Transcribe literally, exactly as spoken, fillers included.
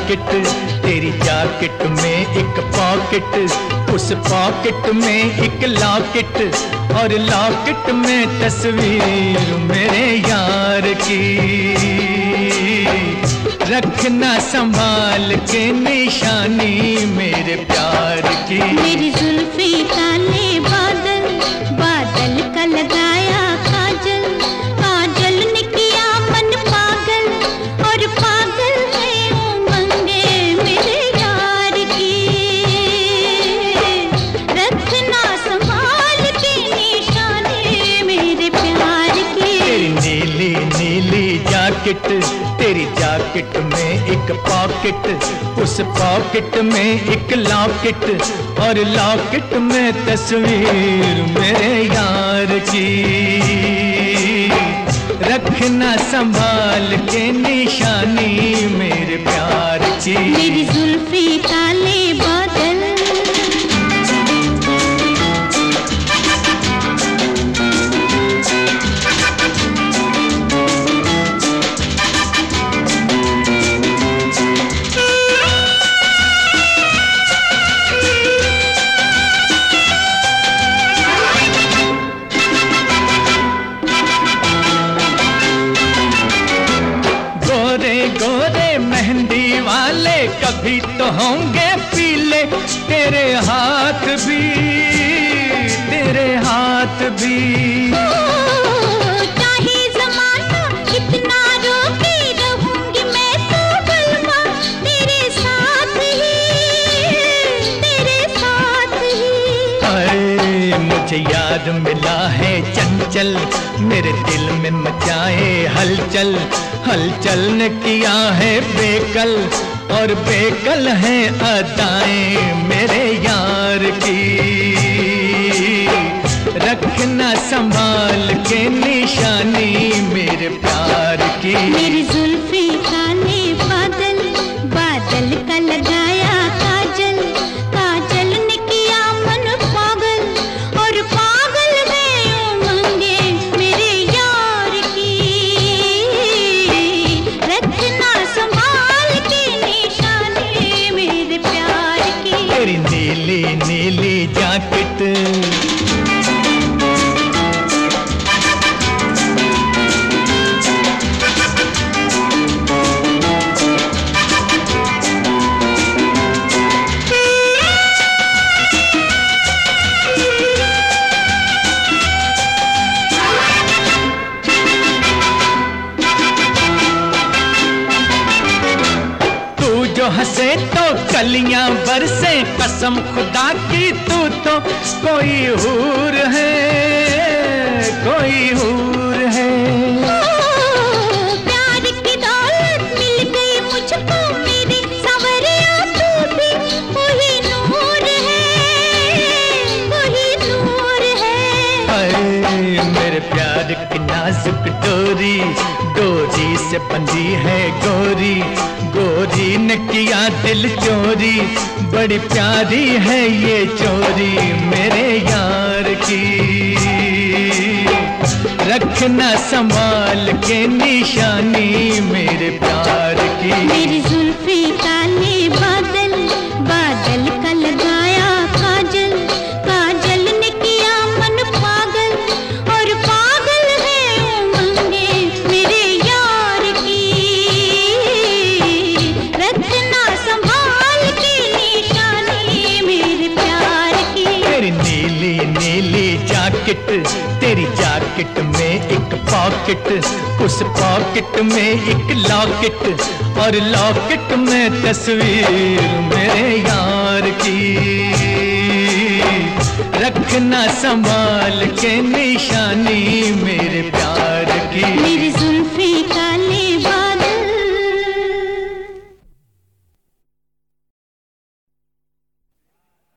Jacket तेरी jacket में एक पॉकेट, उस पॉकेट में एक लॉकेट, और लॉकेट में तस्वीर मेरे यार की। रखना संभाल के निशानी मेरे प्यार की। मेरी जुल्फी काले बादल, बादल का लगाया काजल, काजल ने किया मन पागल, और पागल है उमंगे मेरे यार की। रखना संभाल के निशानी मेरे प्यार की। तेरी नीली नीली जैकेट तेरी जैकेट में एक पॉकेट, उस पॉकेट में एक लॉकेट, और लॉकेट में तस्वीर मेरे यार की। रखना संभाल के निशानी मेरे प्यार की। मेरी जुल्फी काले बादल। गोरे मेहंदी वाले कभी तो होंगे पीले, तेरे हाथ भी तेरे हाथ भी। चाहे ज़माना कितना रोके रहूंगी मैं तो बलवा, तेरे साथ ही तेरे साथ ही। अरे मुझे याद मिला है चंचल, मेरे दिल में मचाए हलचल, हलचल ने किया है बेकल, और बेकल है अदाएं मेरे यार की। रखना संभाल के निशानी मेरे प्यार की। मेरी जुल्फी काले बादल, बादल का लगाया काजल, काजल ने किया मन पागल, और पागल है उमंगे मेरे यार की। रखना संभाल के निशानी मेरे प्यार की। तेरी नीली नीली जैकेट। जो हंसे तो कलियां बरसे, कसम खुदा की तू तो कोई हूर है, कोई हूर है। प्यार की दौलत मिल गई मुझको मेरे सवरिया, तू भी कोई नूर है, कोई नूर है। अरे मेरे प्यार की नाजुक डोरी, डोरी से बंधी है गोरी, गोरी ने किया दिल चोरी, बड़ी प्यारी है ये चोरी मेरे यार की। रखना संभाल के निशानी मेरे प्यार की। मेरी जुल्फी काले बादल, बादल का लगाया काजल, काजल ने किया मन पागल, और पागल है उमंगे मेरे यार की। रखना संभाल के निशानी मेरे प्यार की। तेरी नीली नीली जैकेट तेरी जैकेट में एक पॉकेट, उस पॉकेट में एक लॉकेट, और लॉकेट में तस्वीर मेरे यार की। रखना संभाल के निशानी मेरे प्यार की।